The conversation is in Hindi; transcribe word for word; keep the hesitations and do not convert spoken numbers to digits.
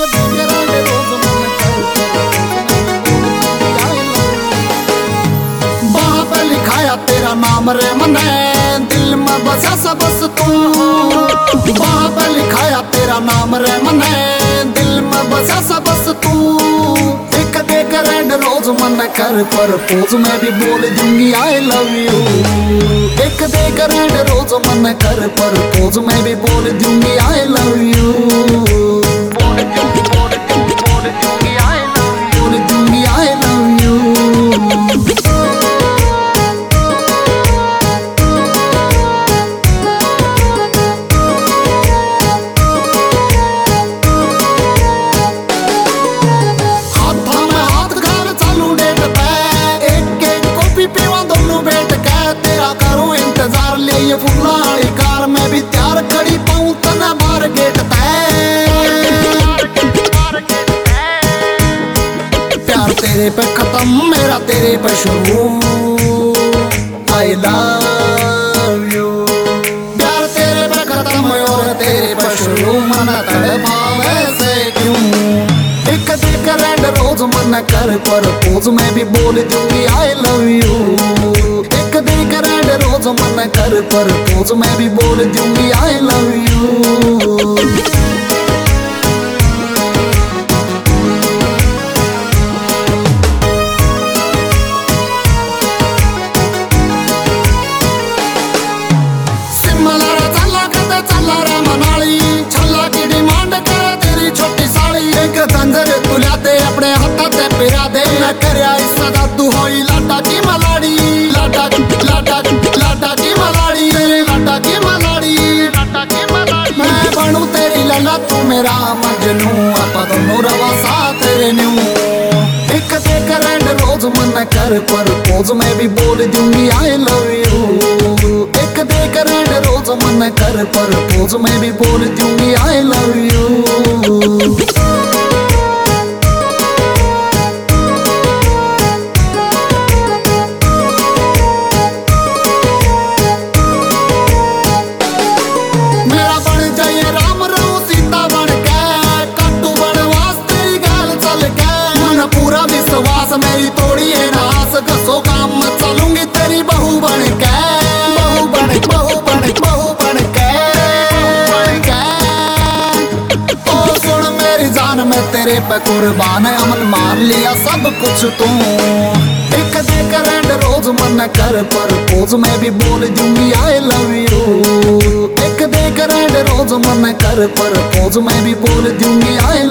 बाह पे लिखाया तेरा नाम रे मने, दिल में बसा सा बस तू। बाह पे लिखाया तेरा नाम रे मने, दिल में बसा सा बस तू। एक देख रेड रोज मन कर पर पोज में भी बोल दूंगी आई लव यू। एक देख रेड रोज मन कर पर पोज में भी बोल दूंगी आई लव यू। बोल दूंगी बोल दूंगी बोल दूंगी आई लव यू। बोल दूंगी आई लव यू। ये फुलाड़ी कार में भी त्यार खड़ी पाऊं तना बार गेट प्यार तेरे पे खत्म मेरा तेरे पे शुरू। I love you. प्यार तेरे पे खत्म और तेरे पे शुरू। मन तड़पावे से क्यों। एक देख रेड रोज मन कर पर पोज में भी बोल दूंगी आई लव यू। एक देख रेड रोज मन कर पर पोज में भी बोल दूंगी आई लव यू। सिमला चला कदे चला रे मनाली, छल्ला की डिमांड करे तेरी छोटी साड़ी। एक तंजर तुला दे अपने हाथा ते पिरा दे, न करया इस सदा तू होई लाटा की मलाड़ी। लाटा लाटा लाटा की मलाड़ी, तेरे लाटा की मलाड़ी, लाटा की मलाड़ी। मैं बनूं तेरी लला तू मेरा मजनू, आपा दोनों रवा साथ तेरे न्यू। एक देख रेड रोज मन कर पर पोज में भी बोल दूंगी आई लव यू। एक देख रेड रोज मन कर पर पोज में भी बोल दूंगी आई लव यू। मेरा बन जाइए राम रो सीता बन के, कट्टू बनवास तेरी गाल चल के। मन पूरा विश्वास मेरी तोड़ी है नास, कसो काम मत चलूंगी तेरी बहू बन के। बहू बन बहू बन बहू बन के। ओ सुन मेरी जान मैं तेरे पे कुर्बान है, अमन मान लिया सब कुछ तू। एक देख रेड रोज मन कर पर पोज में भी बोल दूंगी आई लव यू। एक देख रेड रोज मन कर पर पोज में भी बोल दूंगी आई